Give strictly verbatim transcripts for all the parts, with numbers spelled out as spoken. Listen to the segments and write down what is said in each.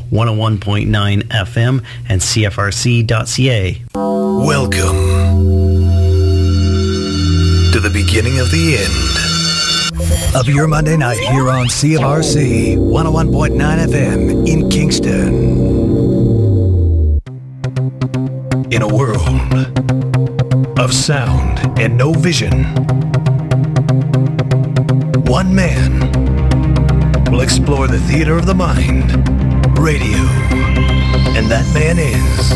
one oh one point nine F M and C F R C dot C A. Welcome to the beginning of the end of your Monday night here on C F R C one oh one point nine F M in Kingston. In a world of sound and no vision, one man will explore the theater of the mind, radio, and that man is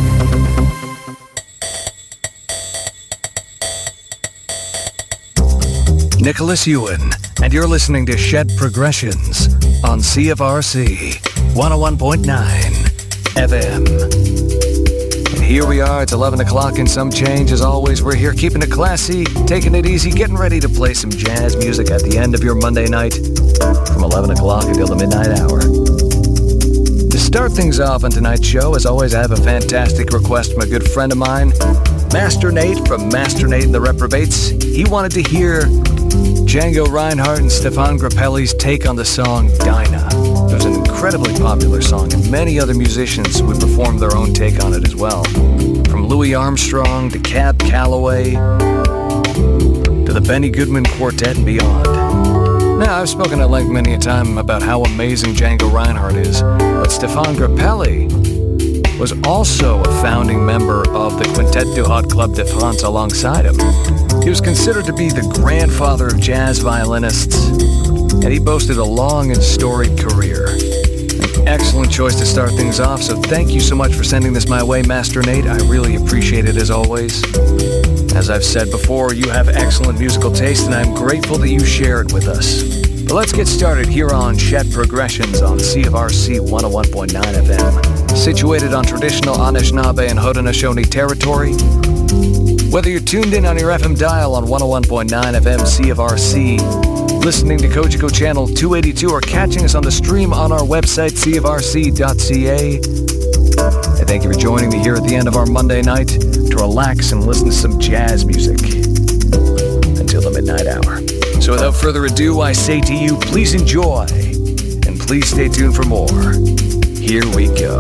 Nicholas Ewan, and you're listening to Shed Progressions on C F R C one oh one point nine F M. And here we are, it's eleven o'clock and some change. As always, we're here keeping it classy, taking it easy, getting ready to play some jazz music at the end of your Monday night from eleven o'clock until the midnight hour. To start things off on tonight's show, as always, I have a fantastic request from a good friend of mine, Master Nate from Master Nate and the Reprobates. He wanted to hear Django Reinhardt and Stefan Grappelli's take on the song Dinah. It was an incredibly popular song, and many other musicians would perform their own take on it as well. From Louis Armstrong to Cab Calloway to the Benny Goodman Quartet and beyond. Now, I've spoken at length many a time about how amazing Django Reinhardt is, but Stefan Grappelli was also a founding member of the Quintet du Hot Club de France alongside him. He was considered to be the grandfather of jazz violinists, and he boasted a long and storied career. An excellent choice to start things off, so thank you so much for sending this my way, Master Nate. I really appreciate it as always. As I've said before, you have excellent musical taste, and I'm grateful that you share it with us. But let's get started here on Shed Progressions on C F R C one oh one point nine F M. Situated on traditional Anishinaabe and Haudenosaunee territory. Whether you're tuned in on your F M dial on one oh one point nine F M C F R C, listening to Kojiko Channel two eighty-two, or catching us on the stream on our website, C F R C dot C A, I thank you for joining me here at the end of our Monday night to relax and listen to some jazz music until the midnight hour. So without further ado, I say to you, please enjoy, and please stay tuned for more. Here we go.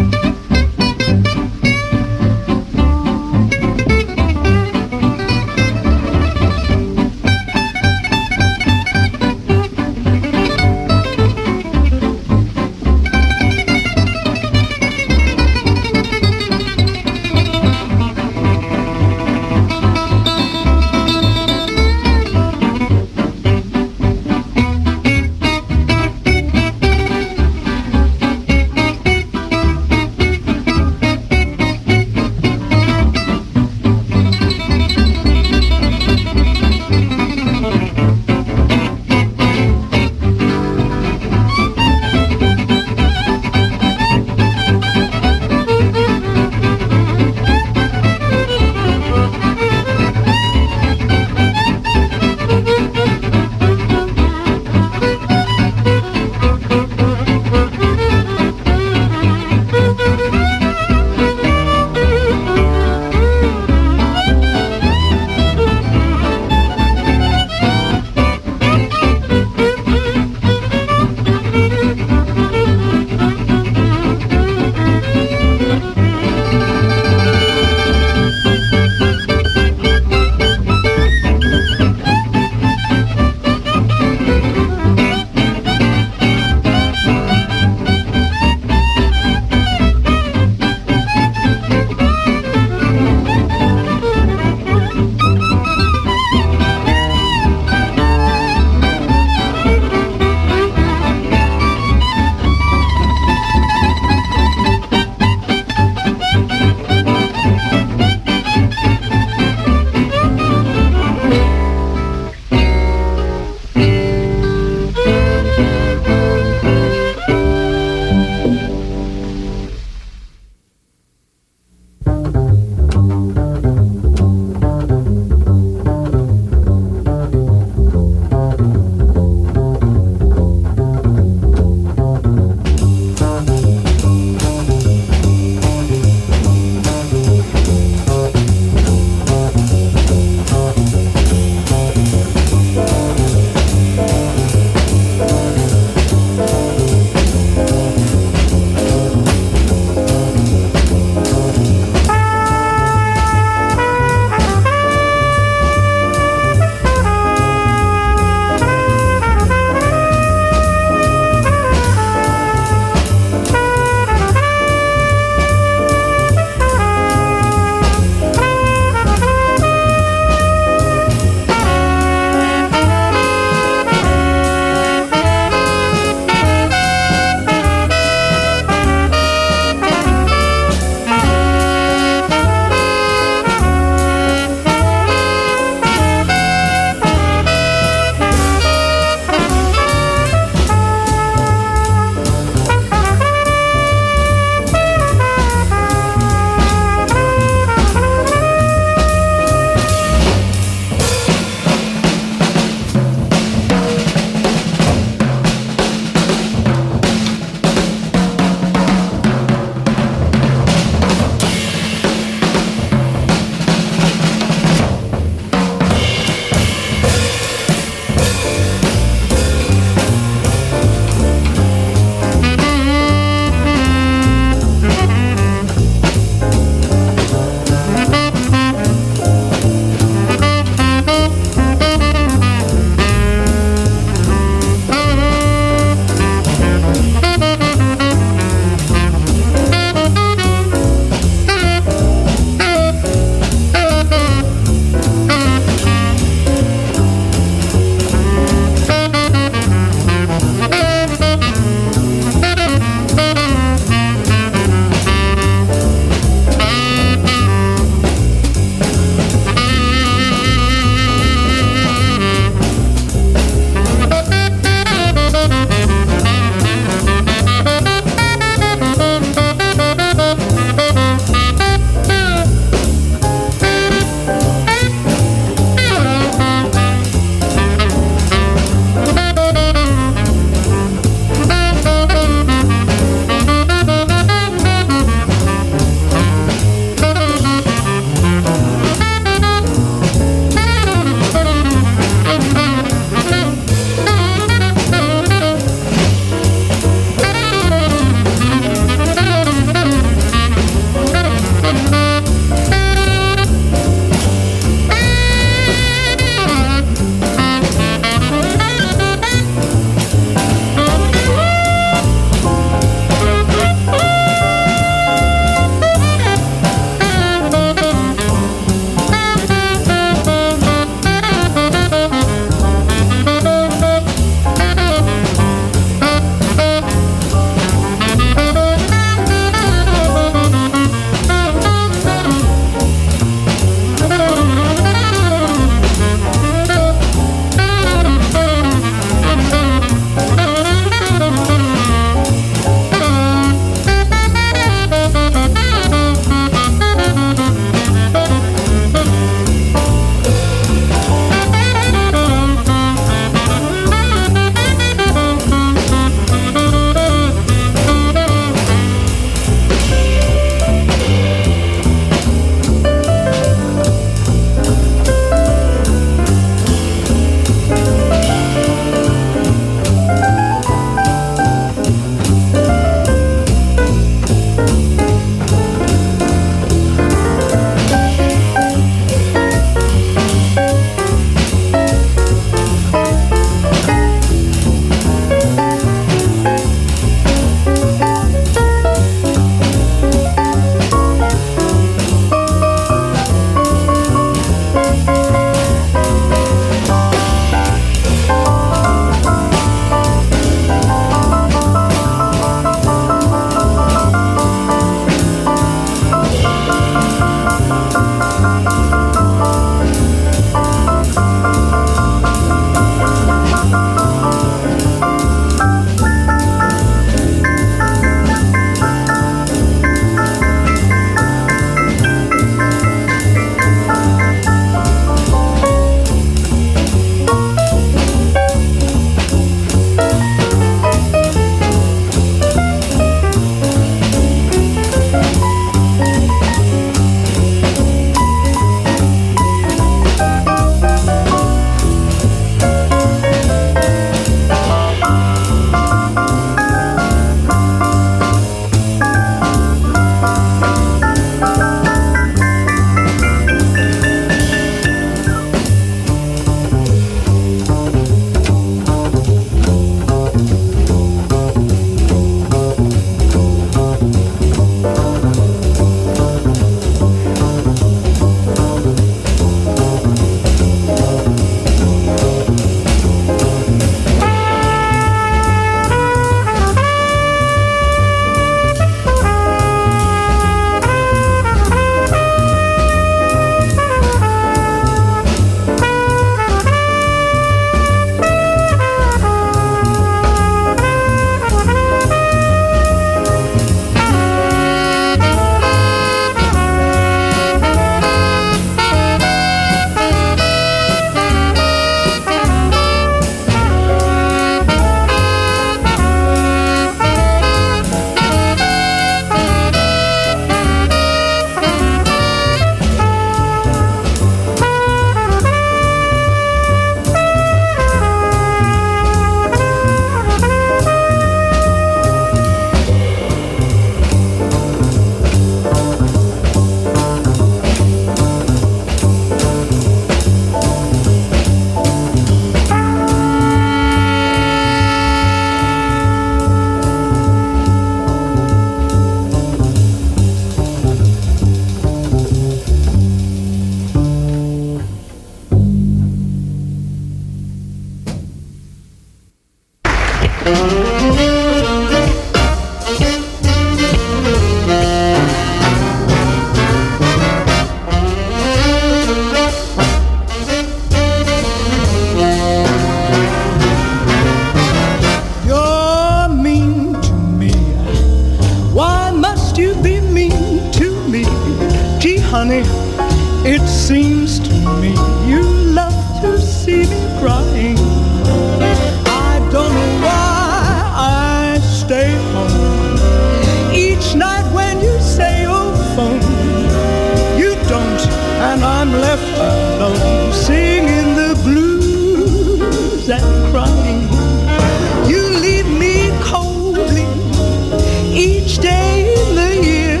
Honey, it seems to me you love to see me crying. I don't know why I stay home each night when you say oh phone. You don't, and I'm left alone singing the blues and crying. You leave me coldly each day in the year,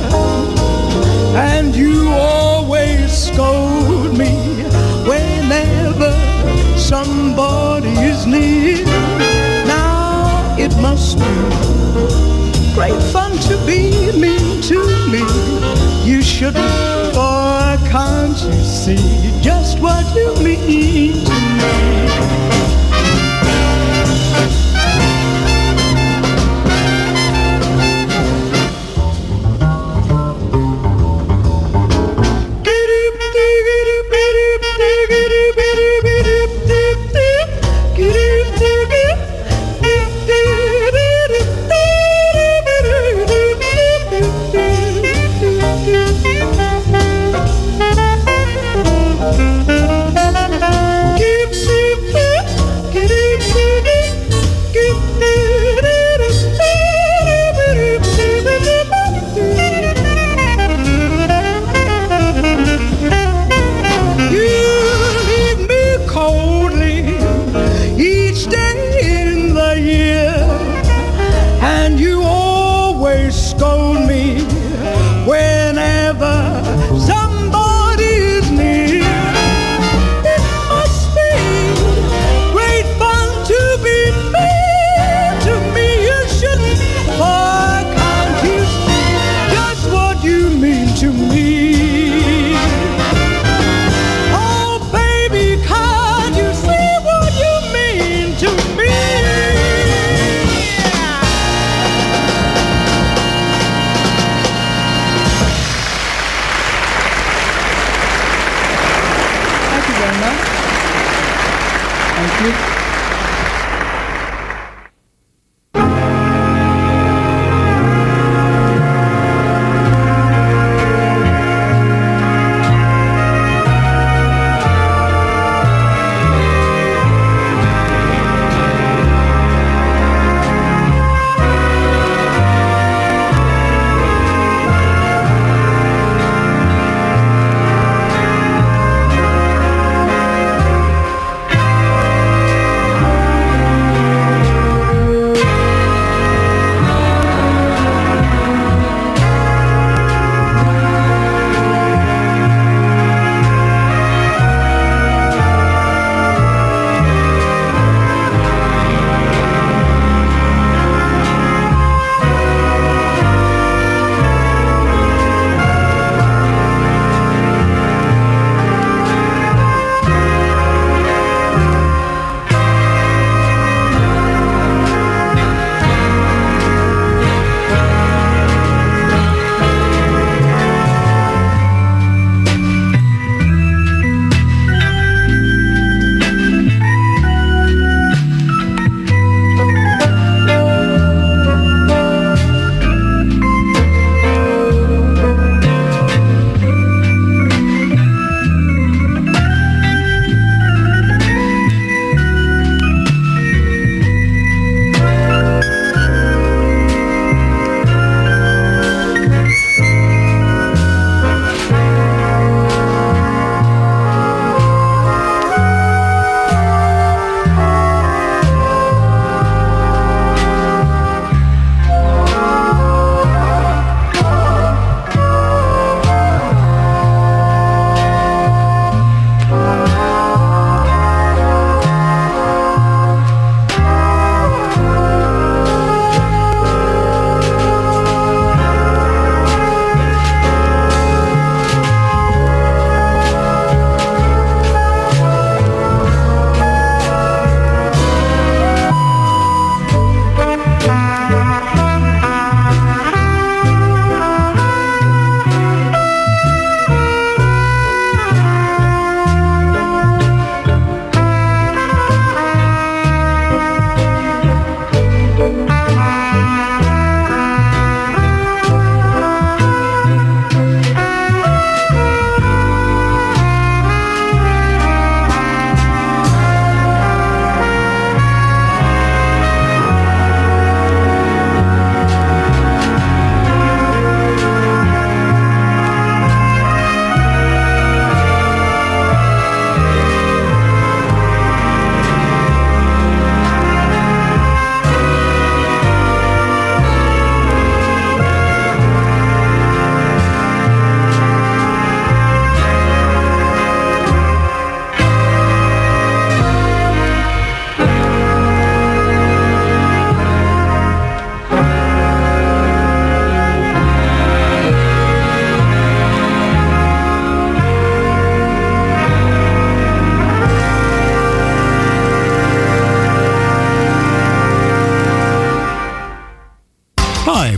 and you always scold me whenever somebody is near. Now it must be great fun to be mean to me. You shouldn't, or can't you see just what you mean to me? To me.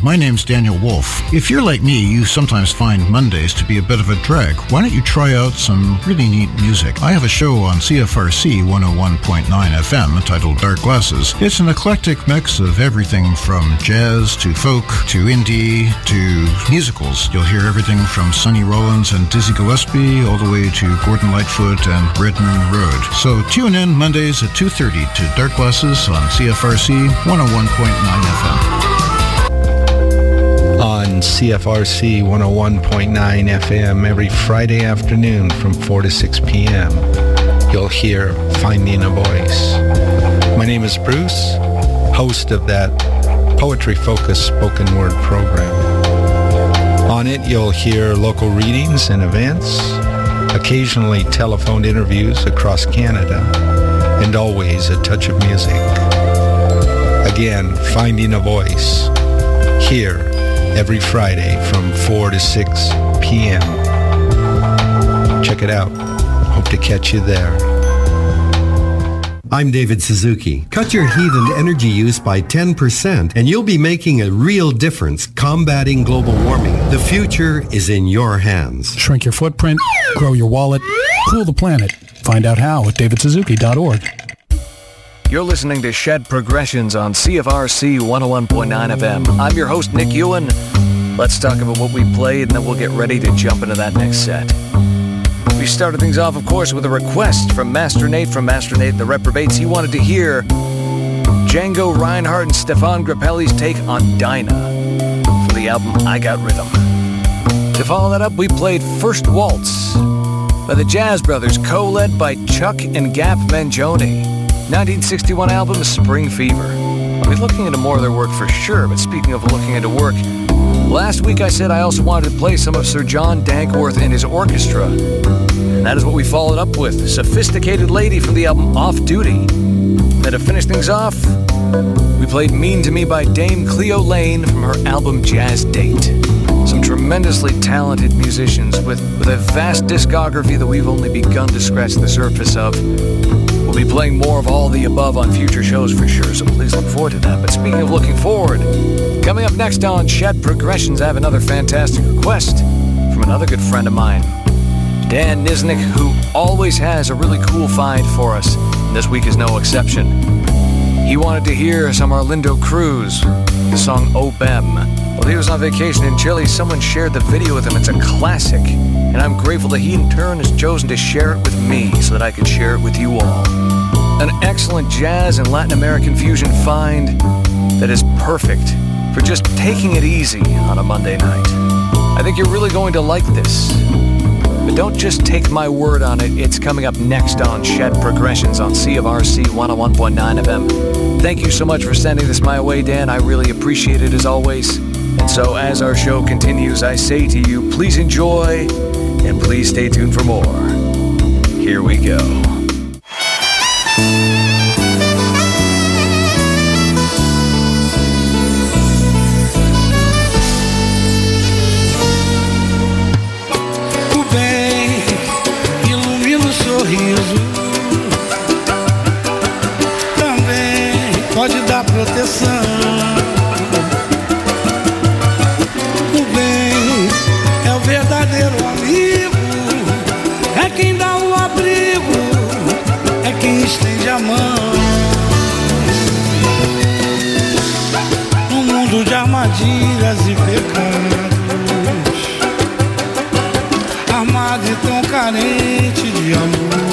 My name's Daniel Wolf. If you're like me, you sometimes find Mondays to be a bit of a drag. Why don't you try out some really neat music? I have a show on C F R C one oh one point nine F M titled Dark Glasses. It's an eclectic mix of everything from jazz to folk to indie to musicals. You'll hear everything from Sonny Rollins and Dizzy Gillespie all the way to Gordon Lightfoot and Red Moon Road. So tune in Mondays at two thirty to Dark Glasses on C F R C one oh one point nine F M. On C F R C one oh one point nine F M every Friday afternoon from four to six p.m. you'll hear Finding a Voice. My name is Bruce, host of that poetry-focused spoken word program. On it, you'll hear local readings and events, occasionally telephoned interviews across Canada, and always a touch of music. Again, Finding a Voice, here every Friday from four to six p.m. Check it out. Hope to catch you there. I'm David Suzuki. Cut your heat and energy use by ten percent and you'll be making a real difference combating global warming. The future is in your hands. Shrink your footprint, grow your wallet, cool the planet. Find out how at david suzuki dot org. You're listening to Shed Progressions on C F R C one oh one point nine F M. I'm your host, Nick Ewan. Let's talk about what we played, and then we'll get ready to jump into that next set. We started things off, of course, with a request from Master Nate from Master Nate and the Reprobates. He wanted to hear Django Reinhardt and Stefan Grappelli's take on Dinah for the album I Got Rhythm. To follow that up, we played First Waltz by the Jazz Brothers, co-led by Chuck and Gap Mangione. nineteen sixty-one album, Spring Fever. I'll be looking into more of their work for sure, but speaking of looking into work, last week I said I also wanted to play some of Sir John Dankworth and his orchestra. And that is what we followed up with, Sophisticated Lady from the album Off Duty. Then to finish things off, we played Mean to Me by Dame Cleo Lane from her album Jazz Date. Some tremendously talented musicians with, with a vast discography that we've only begun to scratch the surface of. We'll be playing more of all the above on future shows for sure, so please look forward to that. But speaking of looking forward, coming up next on Shed Progressions, I have another fantastic request from another good friend of mine, Dan Niznik, who always has a really cool find for us, and this week is no exception. He wanted to hear some Arlindo Cruz, the song O Bem. While he was on vacation in Chile, someone shared the video with him. It's a classic, and I'm grateful that he in turn has chosen to share it with me so that I could share it with you all. An excellent jazz and Latin American fusion find that is perfect for just taking it easy on a Monday night. I think you're really going to like this. But don't just take my word on it. It's coming up next on Shed Progressions on C F R C one oh one point nine F M. Thank you so much for sending this my way, Dan. I really appreciate it as always. And so as our show continues, I say to you, please enjoy and please stay tuned for more. Here we go. Pode dar proteção. O bem é o verdadeiro amigo, é quem dá o abrigo, é quem estende a mão. No mundo de armadilhas e pecados, amado e tão carente de amor,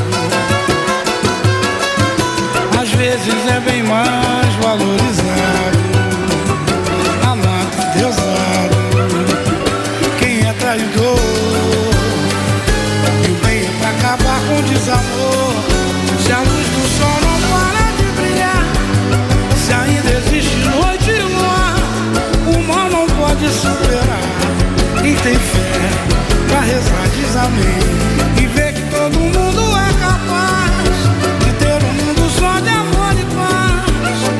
às vezes é bem mais valorizado, amado, deusado, quem é traidor. E o bem é pra acabar com o desamor. Se a luz do sol não para de brilhar, se ainda existe noite e luar, o mal não pode superar. Quem tem fé pra rezar diz amém, e vê que todo mundo é capaz de ter um mundo só de amor e paz.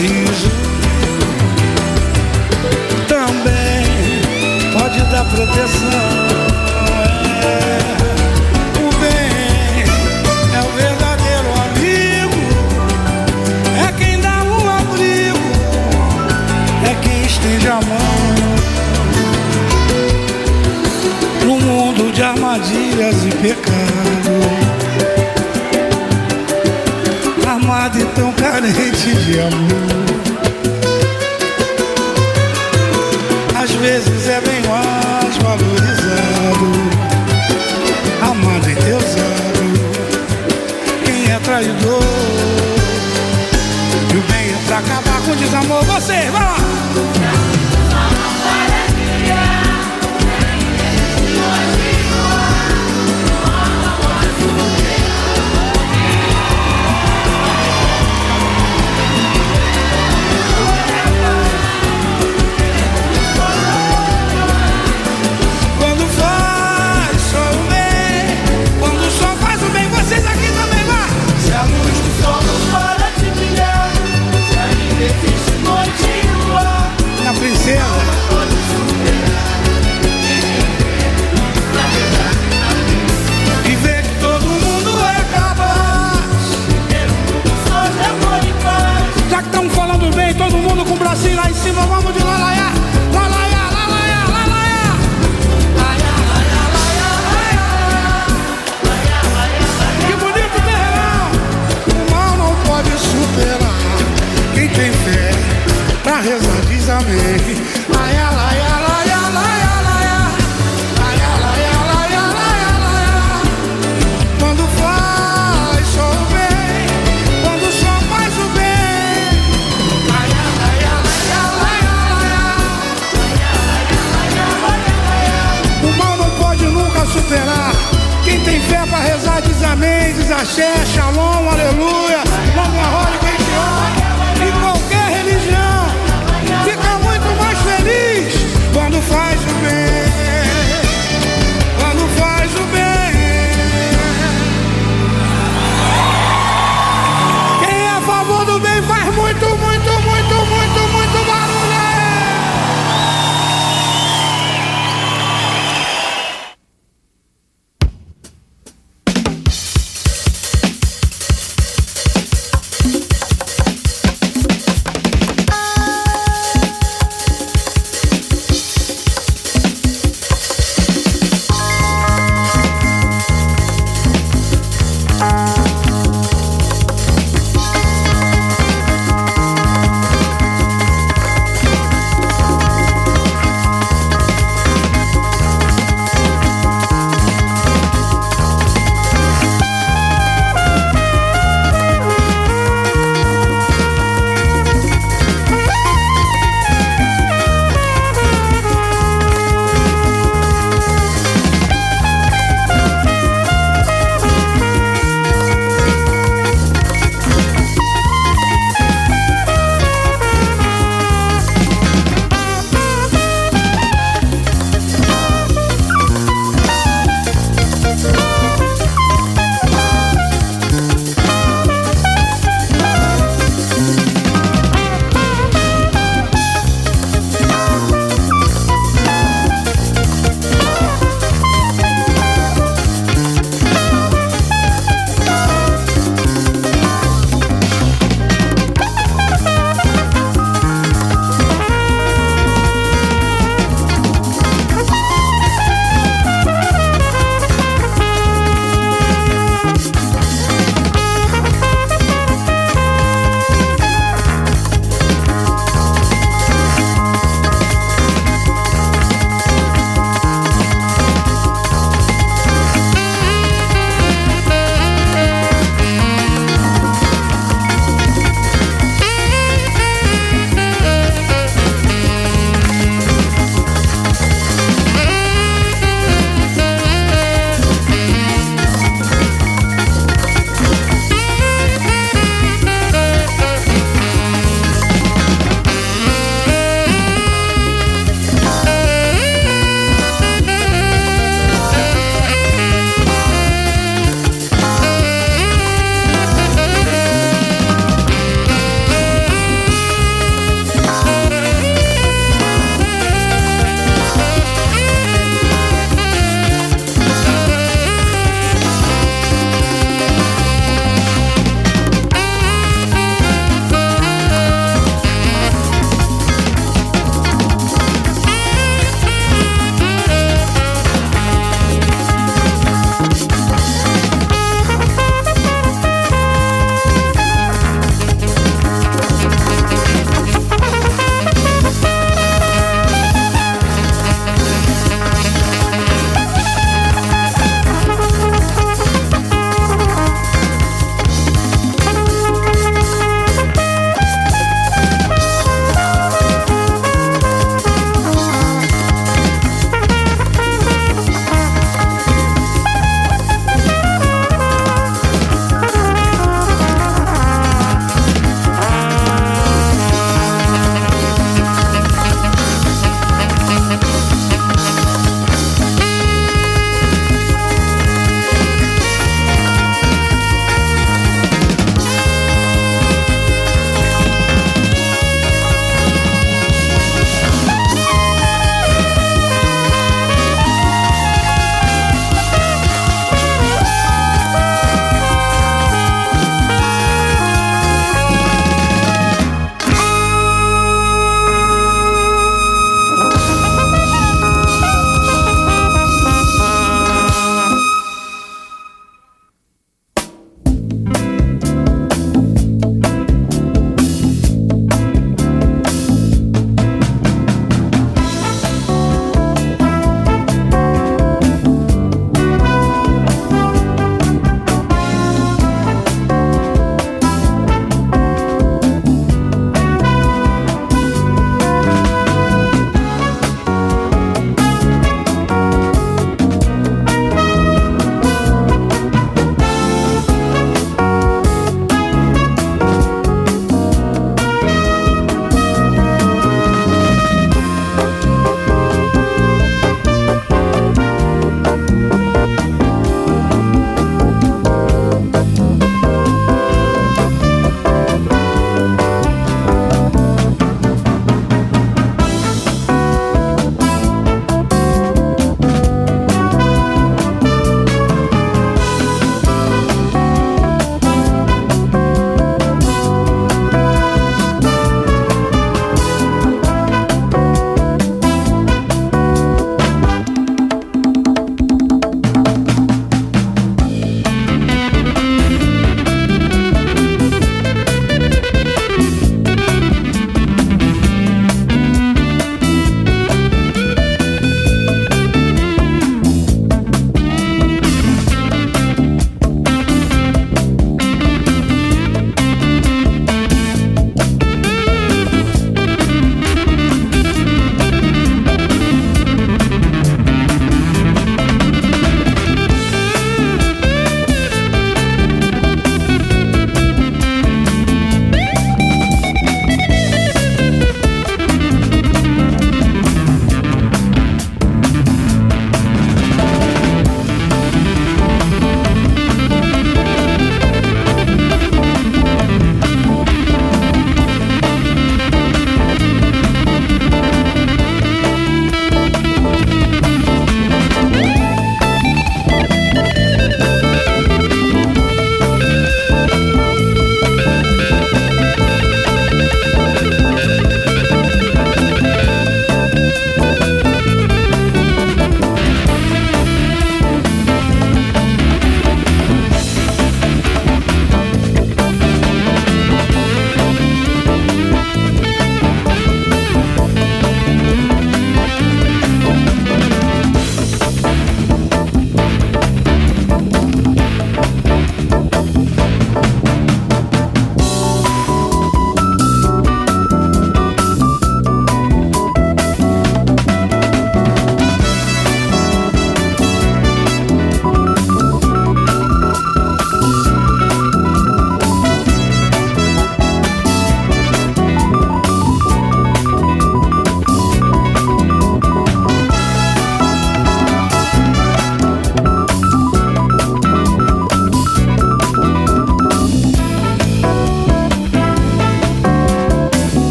sorriso também pode dar proteção. É, o bem é o verdadeiro amigo, é quem dá um abrigo, é quem estende a mão no mundo de armadilhas e pecado. Amado e tão carente de amor, às vezes é bem mais valorizado. Amado e deusado, quem é traidor, e o bem é pra acabar com o desamor. Você, vai lá! E ver que todo mundo é capaz. Já que estamos falando bem, todo mundo com o bracinho lá em cima, vamos de lalaiá, lalaiá, lalaiá, lalaiá. Que bonito terrão. O mal não pode superar quem tem fé pra rezar diz amém. Laia, laia, laia, laia, laia. Laia, laia, laia, laia, laia. Quando faz só o bem, quando só faz o bem. Laia, laia, laia, laia, laia. O mal não pode nunca superar quem tem fé pra rezar diz amém, diz axé, shalom, aleluia. Vamos a roda quem te ama em qualquer religião. Fica muito mais feliz quando faz o bem, quando faz o bem. Quem é a favor do bem faz muito, muito, muito, muito, muito barulho.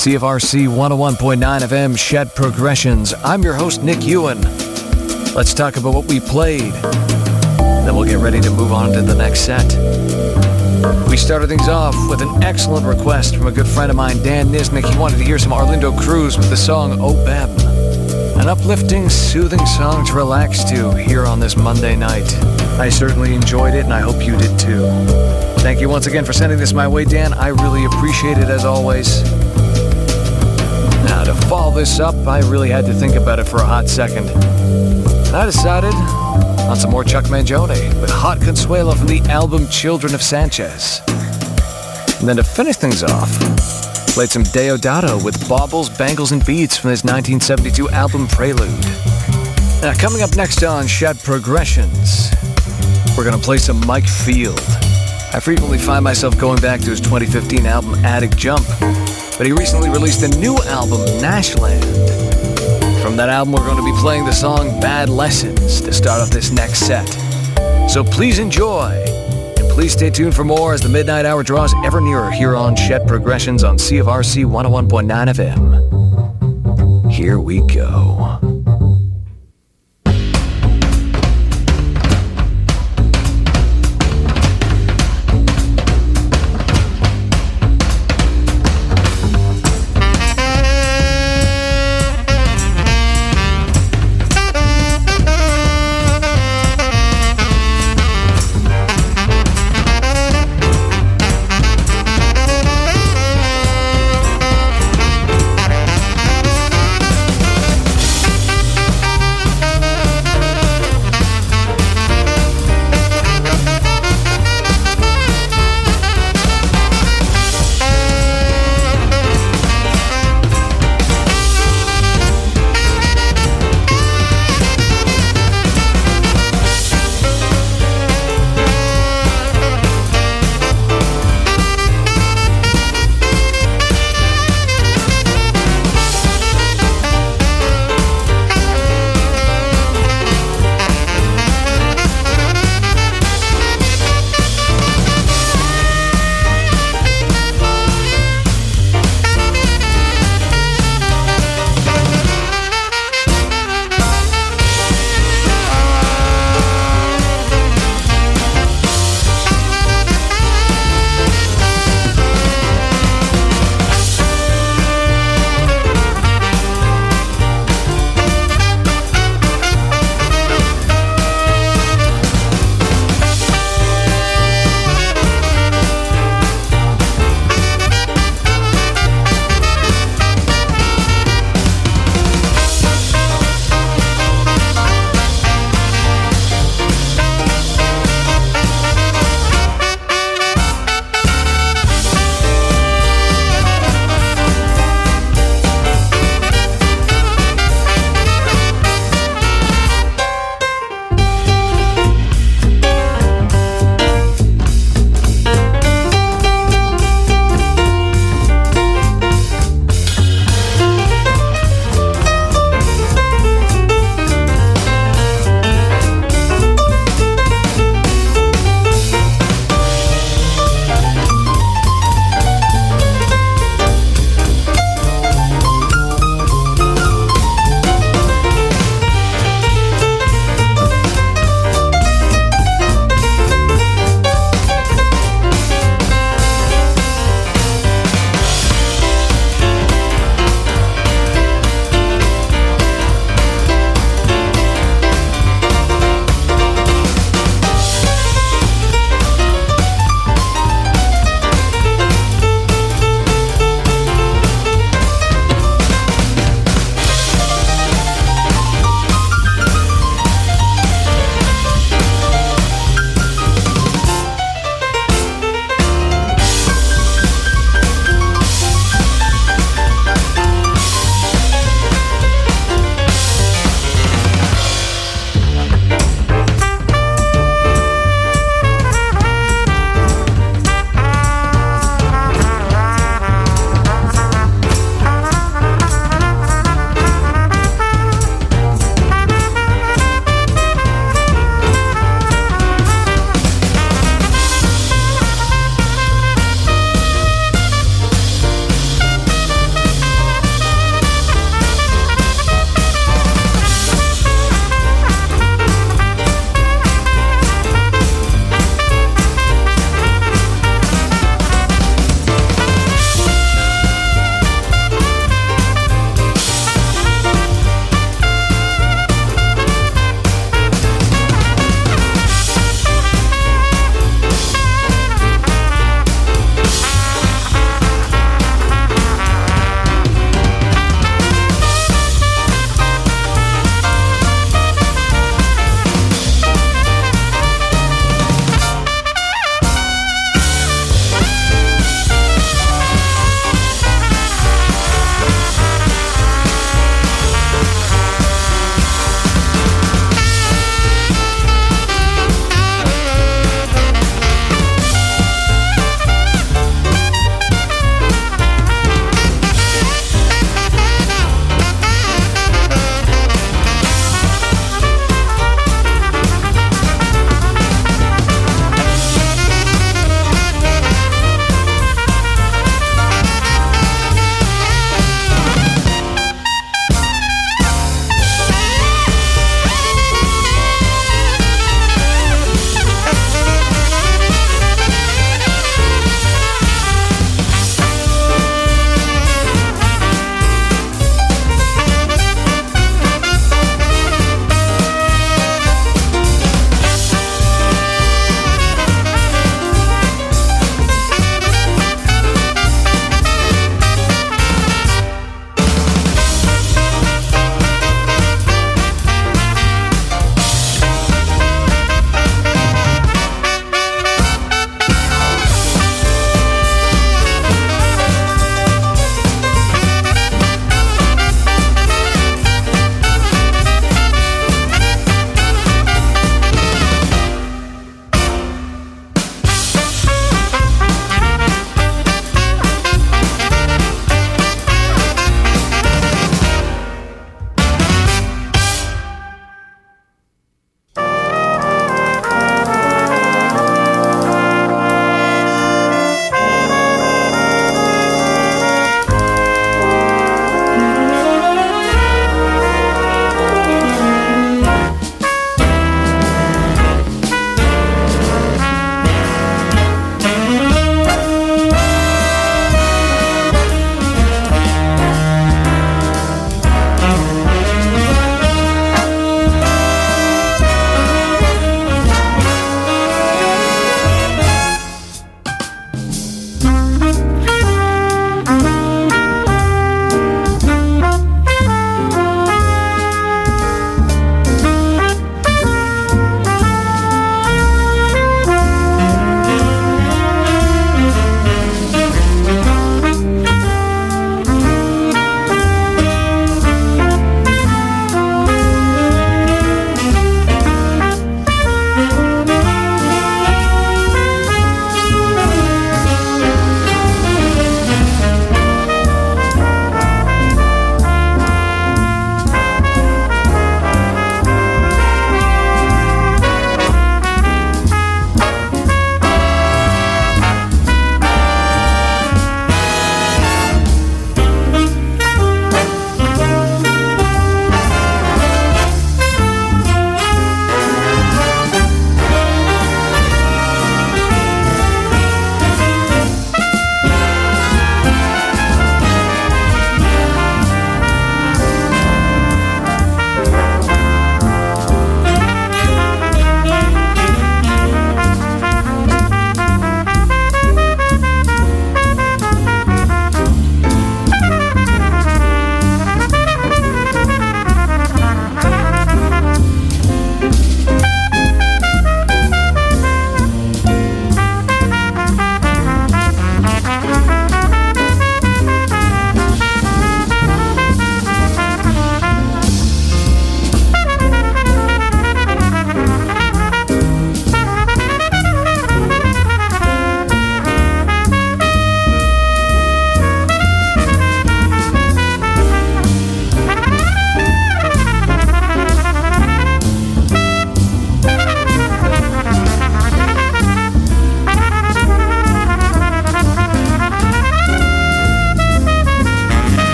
C F R C one oh one point nine F M, Shed Progressions. I'm your host, Nick Ewan. Let's talk about what we played. Then we'll get ready to move on to the next set. We started things off with an excellent request from a good friend of mine, Dan Nisnik. He wanted to hear some Arlindo Cruz with the song Oh Bem. An uplifting, soothing song to relax to here on this Monday night. I certainly enjoyed it, and I hope you did too. Thank you once again for sending this my way, Dan. I really appreciate it as always. Now, to follow this up, I really had to think about it for a hot second. And I decided on some more Chuck Mangione with Hot Consuelo from the album Children of Sanchez. And then to finish things off, played some Deodato with Baubles, Bangles, and Beats from his nineteen seventy-two album Prelude. Now, coming up next on Shed Progressions, we're going to play some Mike Field. I frequently find myself going back to his twenty fifteen album Attic Jump, but he recently released a new album, Nashland. From that album, we're going to be playing the song Bad Lessons to start off this next set. So please enjoy. Please stay tuned for more as the midnight hour draws ever nearer here on Shed Progressions on C F R C one oh one point nine F M. Here we go.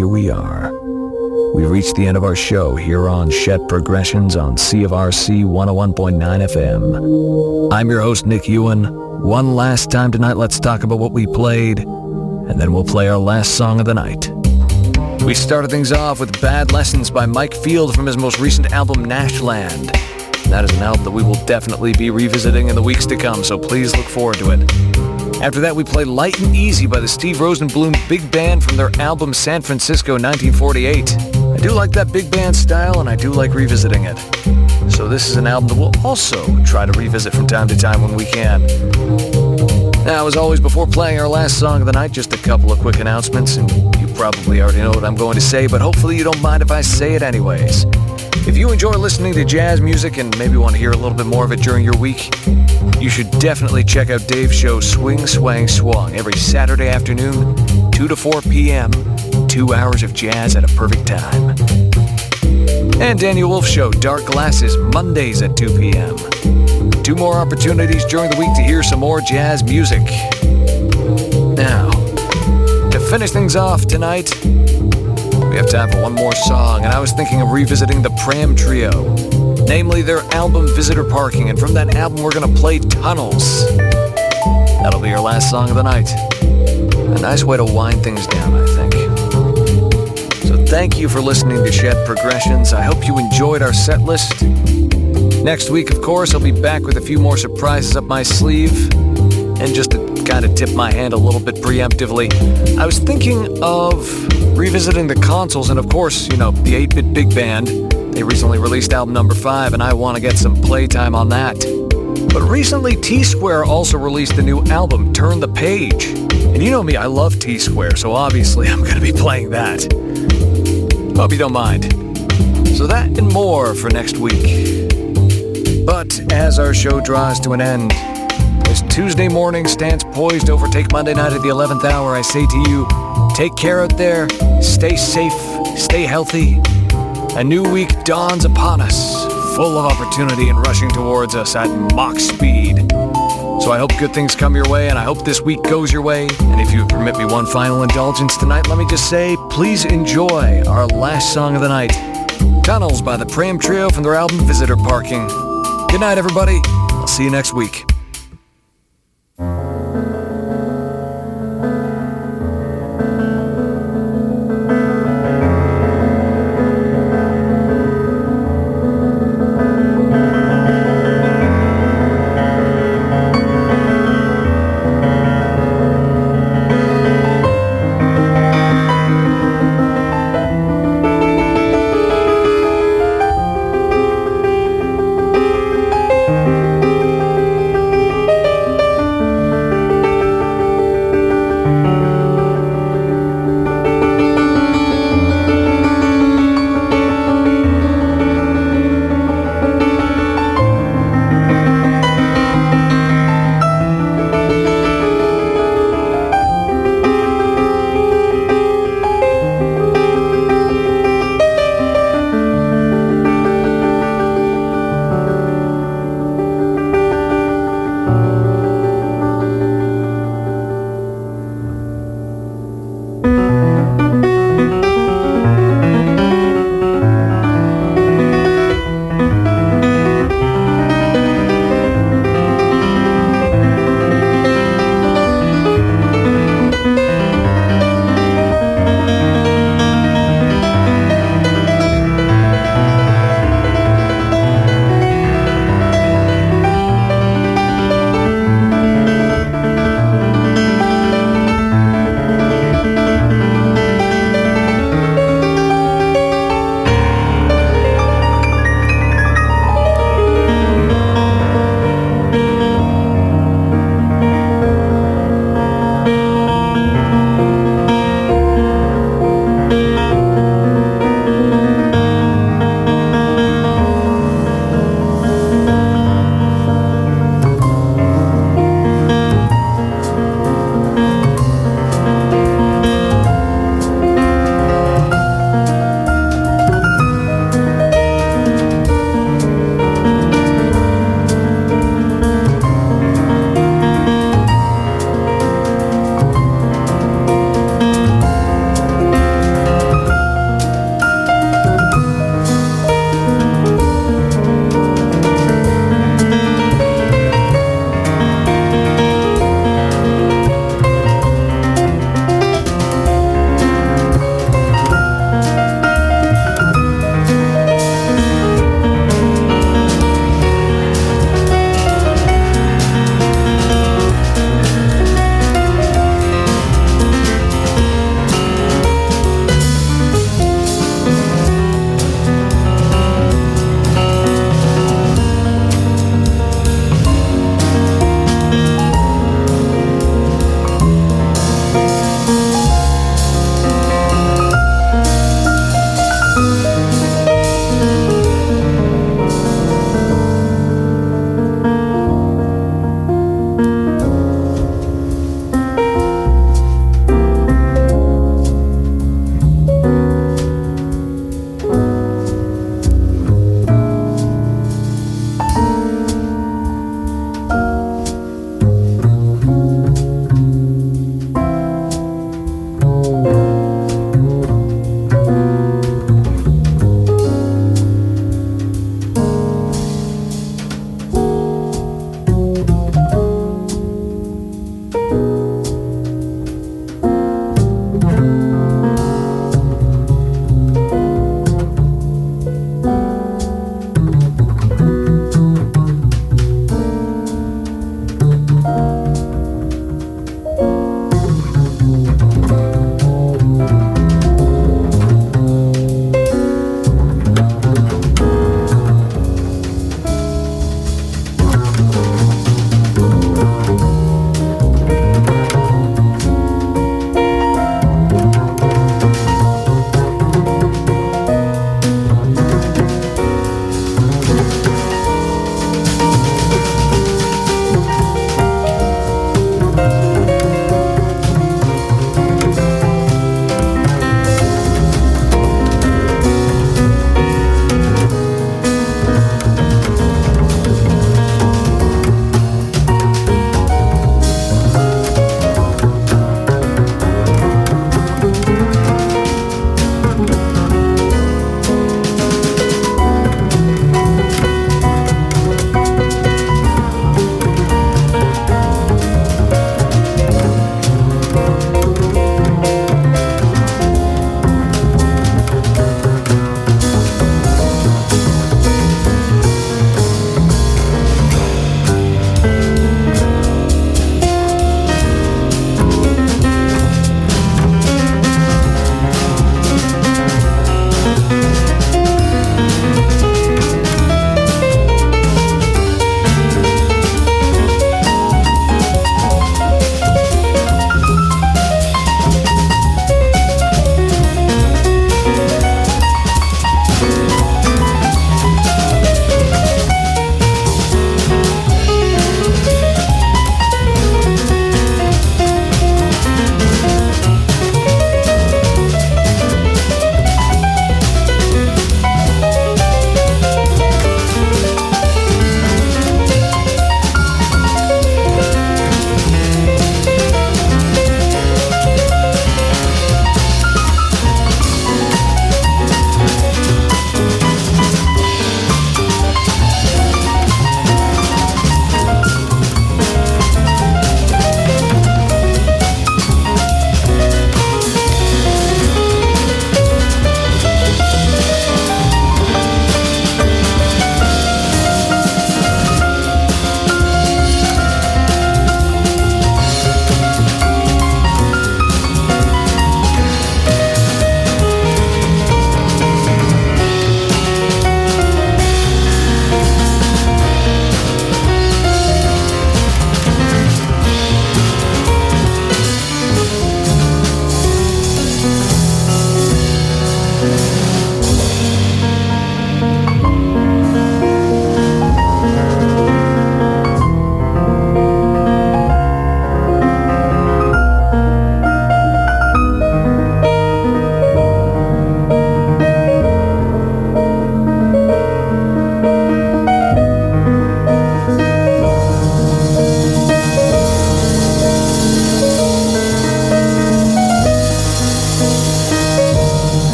here we are. We've reached the end of our show here on Shed Progressions on C F R C one oh one point nine F M. I'm your host, Nick Ewan. One last time tonight, let's talk about what we played, and then we'll play our last song of the night. We started things off with Bad Lessons by Mike Field from his most recent album, Nashland. That is an album that we will definitely be revisiting in the weeks to come, so please look forward to it. After that, we played Light and Easy by the Steve Rosenbloom Big Band from their album San Francisco nineteen forty-eight. I do like that big band style, and I do like revisiting it. So this is an album that we'll also try to revisit from time to time when we can. Now, as always, before playing our last song of the night, just a couple of quick announcements, and you probably already know what I'm going to say, but hopefully you don't mind if I say it anyways. If you enjoy listening to jazz music and maybe want to hear a little bit more of it during your week, you should definitely check out Dave's show Swing, Swang, Swung every Saturday afternoon, two to four p.m., two hours of jazz at a perfect time. And Daniel Wolf's show Dark Glasses, Mondays at two p.m. Two more opportunities during the week to hear some more jazz music. Now, to finish things off tonight, we have time for one more song, and I was thinking of revisiting the Pram Trio, namely their album Visitor Parking, and from that album we're going to play Tunnels. That'll be our last song of the night. A nice way to wind things down, I think. So thank you for listening to Shed Progressions. I hope you enjoyed our set list. Next week, of course, I'll be back with a few more surprises up my sleeve. And just to kind of tip my hand a little bit preemptively, I was thinking of revisiting the Consuls, and of course, you know, the eight-bit Big Band. They recently released album number five, and I want to get some playtime on that. But recently, T-Square also released the new album, Turn the Page. And you know me, I love T-Square, so obviously I'm going to be playing that. Hope you don't mind. So that and more for next week. But as our show draws to an end, as Tuesday morning stands poised to overtake Monday night at the eleventh hour, I say to you, take care out there, stay safe, stay healthy. A new week dawns upon us, full of opportunity and rushing towards us at Mach speed. So I hope good things come your way, and I hope this week goes your way. And if you permit me one final indulgence tonight, let me just say, please enjoy our last song of the night, Tunnels by the Pram Trio from their album Visitor Parking. Good night, everybody. I'll see you next week.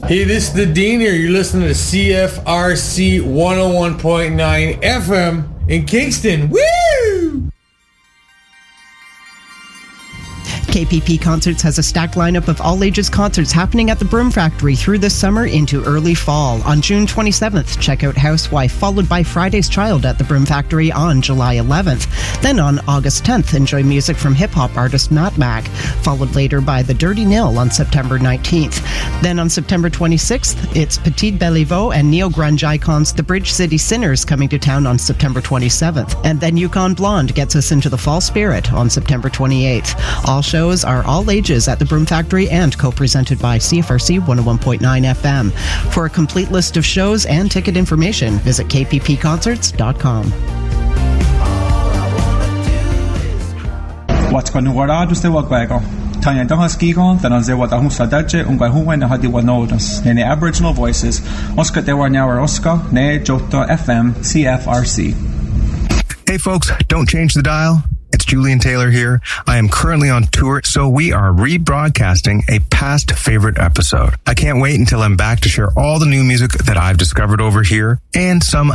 Hey, this is the Dean here. You're listening to C F R C one oh one point nine F M in Kingston. Woo! K P P Concerts has a stacked lineup of all-ages concerts happening at the Broom Factory through this summer into early fall. On June twenty-seventh, check out Housewife, followed by Friday's Child at the Broom Factory on July eleventh. Then on August tenth, enjoy music from hip-hop artist Matt Mac, followed later by The Dirty Nil on September nineteenth. Then on September twenty-sixth, it's Petit Beliveau and neo-grunge icons The Bridge City Sinners coming to town on September twenty-seventh. And then Yukon Blonde gets us into the fall spirit on September twenty-eighth. All shows are all ages at the Broom Factory and co-presented by C F R C one oh one point nine F M. For a complete list of shows and ticket information, visit k p p concerts dot com. What's going on with the Wagwago? Tanya Dongaskigon, then on the Watahu Sadaje, Ungahuan, Hadi Wanodas, Nene Aboriginal Voices, Oscar de Warnauer Oscar, Ne Jota F M, C F R C. Hey folks, don't change the dial. It's Julian Taylor here. I am currently on tour, so we are rebroadcasting a past favorite episode. I can't wait until I'm back to share all the new music that I've discovered over here and some